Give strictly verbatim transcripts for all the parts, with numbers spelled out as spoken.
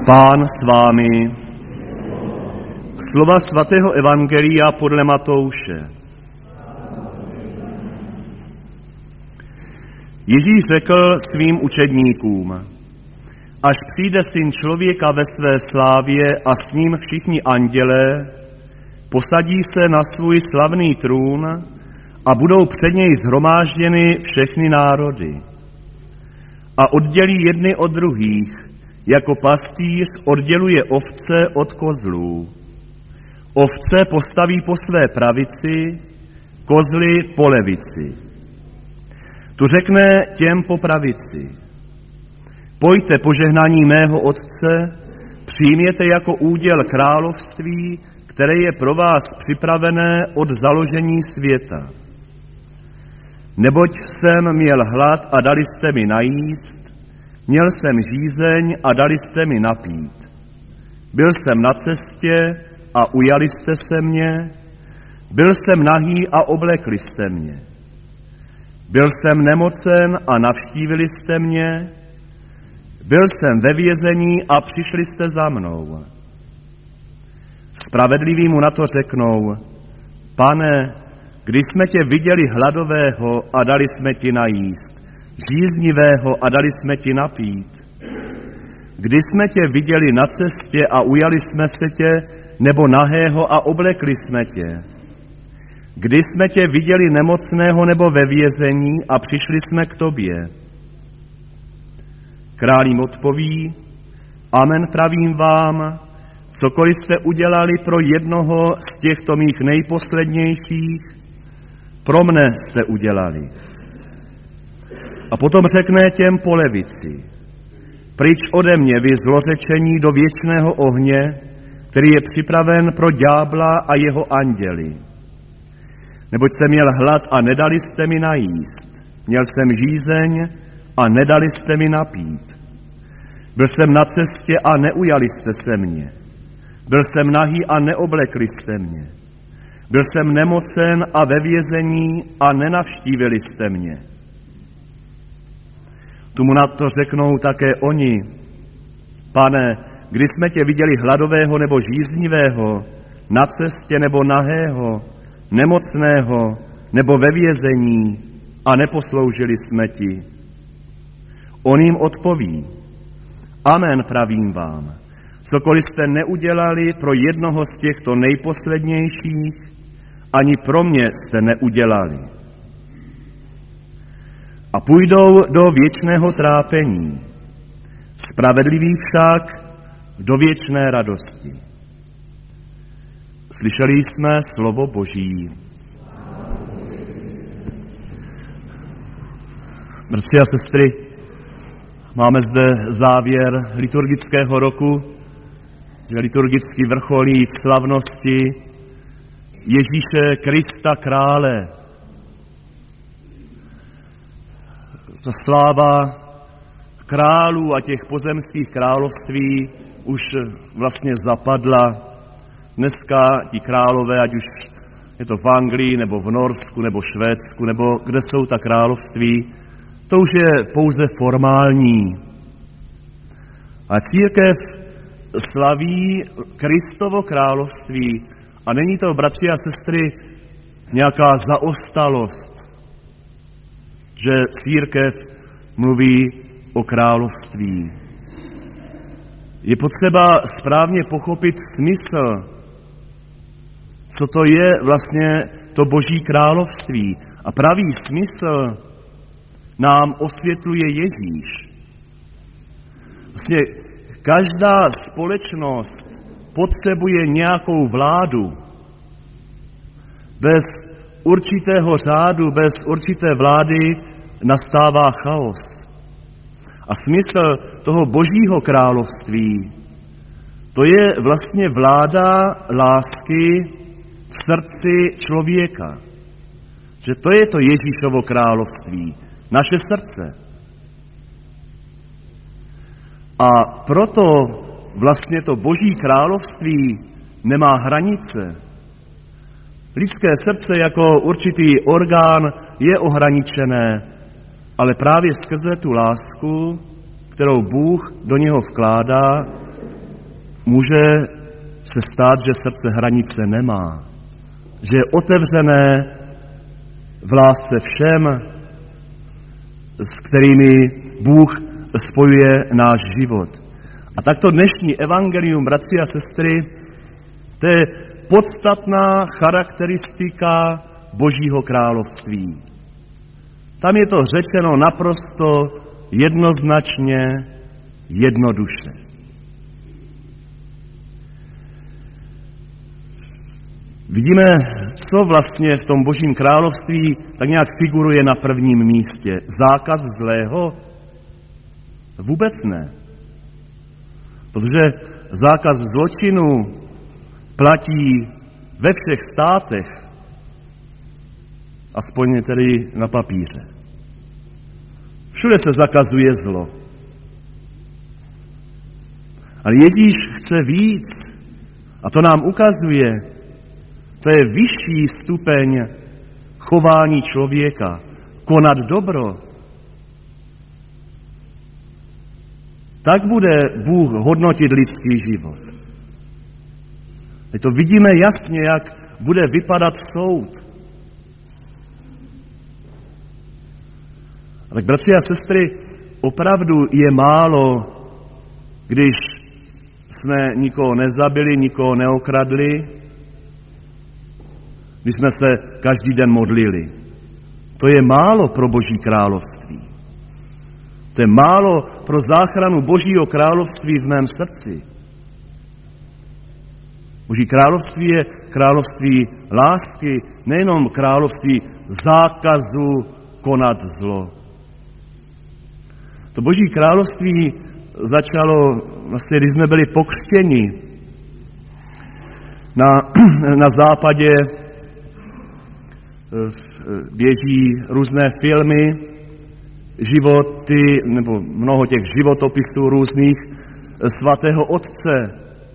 Pán s vámi. Slova svatého evangelia podle Matouše. Ježíš řekl svým učedníkům: až přijde Syn člověka ve své slávě a s ním všichni andělé, posadí se na svůj slavný trůn a budou před něj shromážděny všechny národy. A oddělí jedny od druhých, jako pastýř odděluje ovce od kozlů. Ovce postaví po své pravici, kozly po levici. Tu řekne těm po pravici: pojďte požehnání mého Otce, přijměte jako úděl království, které je pro vás připravené od založení světa. Neboť jsem měl hlad a dali jste mi najíst, měl jsem žízeň a dali jste mi napít. Byl jsem na cestě a ujali jste se mě, byl jsem nahý a oblekli jste mě. Byl jsem nemocen a navštívili jste mě, byl jsem ve vězení a přišli jste za mnou. Spravedliví mu na to řeknou: Pane, když jsme tě viděli hladového a dali jsme ti najíst, žíznivého a dali jsme ti napít? Kdy jsme tě viděli na cestě a ujali jsme se tě, nebo nahého a oblekli jsme tě? Kdy jsme tě viděli nemocného nebo ve vězení a přišli jsme k tobě? Král jim odpoví: Amen, pravím vám, cokoliv jste udělali pro jednoho z těchto mých nejposlednějších, pro mne jste udělali. A potom řekne těm po levici: pryč ode mě, vy zlořečení, do věčného ohně, který je připraven pro ďábla a jeho anděly. Neboť jsem měl hlad a nedali jste mi najíst, měl jsem žízeň a nedali jste mi napít. Byl jsem na cestě a neujali jste se mě. Byl jsem nahý a neoblekli jste mě. Byl jsem nemocen a ve vězení a nenavštívili jste mě. Tomu na to řeknou také oni: Pane, kdy jsme tě viděli hladového nebo žíznivého, na cestě nebo nahého, nemocného nebo ve vězení a neposloužili jsme ti? On jim odpoví: Amen, pravím vám, cokoliv jste neudělali pro jednoho z těchto nejposlednějších, ani pro mě jste neudělali. A půjdou do věčného trápení, spravedliví však do věčné radosti. Slyšeli jsme slovo Boží. Bratři a sestry, máme zde závěr liturgického roku, že liturgicky vrcholí v slavnosti Ježíše Krista krále. Ta sláva králů a těch pozemských království už vlastně zapadla. Dneska ti králové, ať už je to v Anglii, nebo v Norsku, nebo Švédsku, nebo kde jsou ta království, to už je pouze formální. A církev slaví Kristovo království a není to, bratři a sestry, nějaká zaostalost, že církev mluví o království. Je potřeba správně pochopit smysl, co to je vlastně to Boží království. A pravý smysl nám osvětluje Ježíš. Vlastně každá společnost potřebuje nějakou vládu. Bez určitého řádu, bez určité vlády nastává chaos. A smysl toho Božího království, to je vlastně vláda lásky v srdci člověka. Že to je to Ježíšovo království, naše srdce. A proto vlastně to Boží království nemá hranice. Lidské srdce jako určitý orgán je ohraničené, ale právě skrze tu lásku, kterou Bůh do něho vkládá, může se stát, že srdce hranice nemá, že je otevřené v lásce všem, s kterými Bůh spojuje náš život. A takto dnešní evangelium, bratři a sestry, to je podstatná charakteristika Božího království. Tam je to řečeno naprosto jednoznačně, jednoduše. Vidíme, co vlastně v tom Božím království tak nějak figuruje na prvním místě. Zákaz zlého? Vůbec ne. Protože zákaz zločinu platí ve všech státech, aspoň tedy na papíře. Všude se zakazuje zlo. Ale Ježíš chce víc a to nám ukazuje, to je vyšší stupeň chování člověka, konat dobro. Tak bude Bůh hodnotit lidský život. Teď to vidíme jasně, jak bude vypadat soud. A tak, bratři a sestry, opravdu je málo, když jsme nikoho nezabili, nikoho neokradli, když jsme se každý den modlili. To je málo pro Boží království. To je málo pro záchranu Božího království v mém srdci. Boží království je království lásky, nejenom království zákazu konat zlo. To Boží království začalo, vlastně, když jsme byli pokřtěni. Na, na západě běží různé filmy, životy, nebo mnoho těch životopisů různých svatého otce.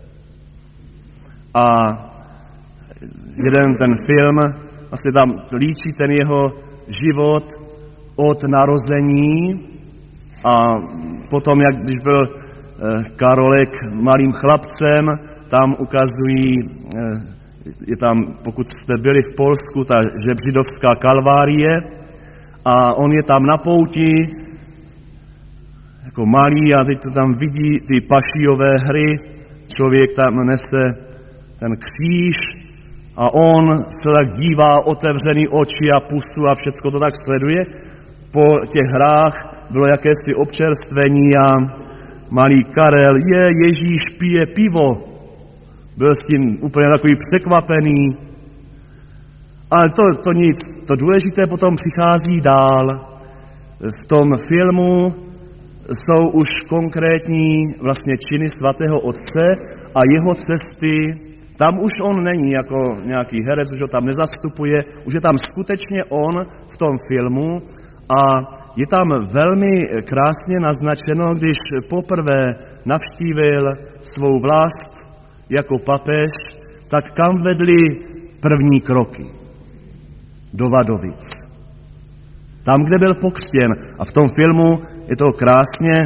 A jeden ten film, vlastně tam líčí ten jeho život od narození a potom, jak když byl Karolek malým chlapcem, tam ukazují, je tam, pokud jste byli v Polsku, ta žebřidovská kalvárie a on je tam na pouti jako malý a teď to tam vidí ty pašijové hry, člověk tam nese ten kříž a on se tak dívá, otevřený oči a pusu a všecko to tak sleduje. Po těch hrách bylo jakési občerstvení a malý Karel, je, Ježíš pije pivo. Byl s tím úplně takový překvapený. Ale to, to nic, to důležité potom přichází dál. V tom filmu jsou už konkrétní vlastně činy svatého otce a jeho cesty. Tam už on není jako nějaký herec, už ho tam nezastupuje, už je tam skutečně on v tom filmu a je tam velmi krásně naznačeno, když poprvé navštívil svou vlast jako papež, tak kam vedly první kroky? Do Vadovic. Tam, kde byl pokřtěn. A v tom filmu je to krásně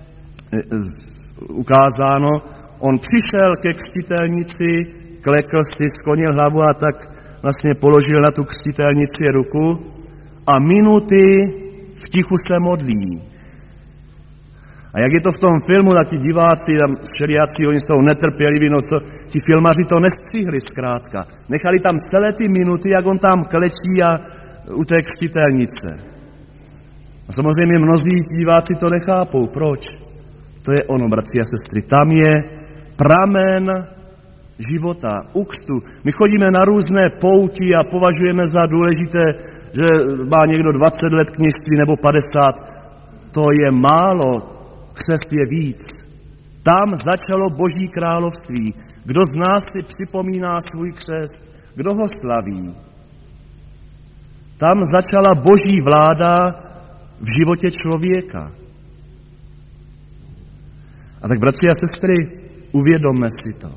ukázáno. On přišel ke křtitelnici, klekl si, sklonil hlavu a tak vlastně položil na tu křtitelnici ruku a minuty v tichu se modlí. A jak je to v tom filmu, tak ti diváci, tam všelijací, oni jsou netrpěliví, no co, ti filmaři to nestřihli zkrátka. Nechali tam celé ty minuty, jak on tam klečí a u té křtitelnice. A samozřejmě mnozí diváci to nechápou. Proč? To je ono, bratři a sestry. Tam je pramen života, u křtu. My chodíme na různé pouti a považujeme za důležité, že má někdo dvacet let kněžství nebo padesát. To je málo, křest je víc. Tam začalo Boží království. Kdo z nás si připomíná svůj křest? Kdo ho slaví? Tam začala Boží vláda v životě člověka. A tak, bratři a sestry, uvědomme si to.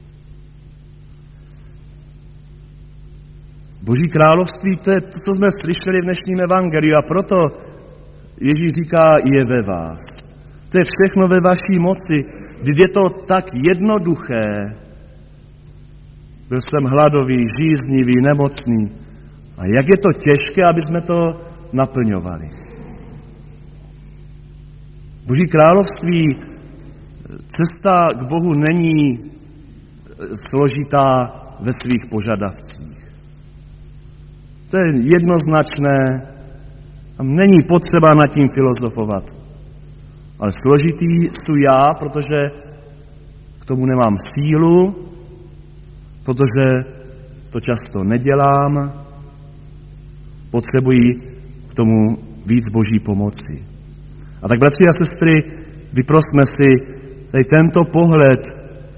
Boží království, to je to, co jsme slyšeli v dnešním evangeliu a proto Ježíš říká, je ve vás. To je všechno ve vaší moci. Vždyť je to tak jednoduché. Byl jsem hladový, žíznivý, nemocný. A jak je to těžké, aby jsme to naplňovali. Boží království, cesta k Bohu není složitá ve svých požadavcích. To je jednoznačné a není potřeba nad tím filozofovat. Ale složitý jsou já, protože k tomu nemám sílu, protože to často nedělám, potřebují k tomu víc Boží pomoci. A tak, bratři a sestry, vyprosme si tady tento pohled,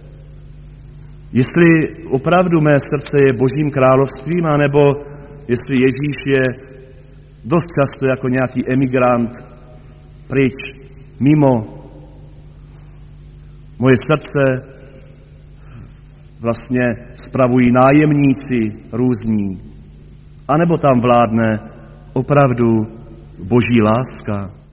jestli opravdu mé srdce je Božím královstvím, anebo jestli Ježíš je dost často jako nějaký emigrant pryč, mimo. Moje srdce vlastně spravují nájemníci různí, anebo tam vládne opravdu Boží láska.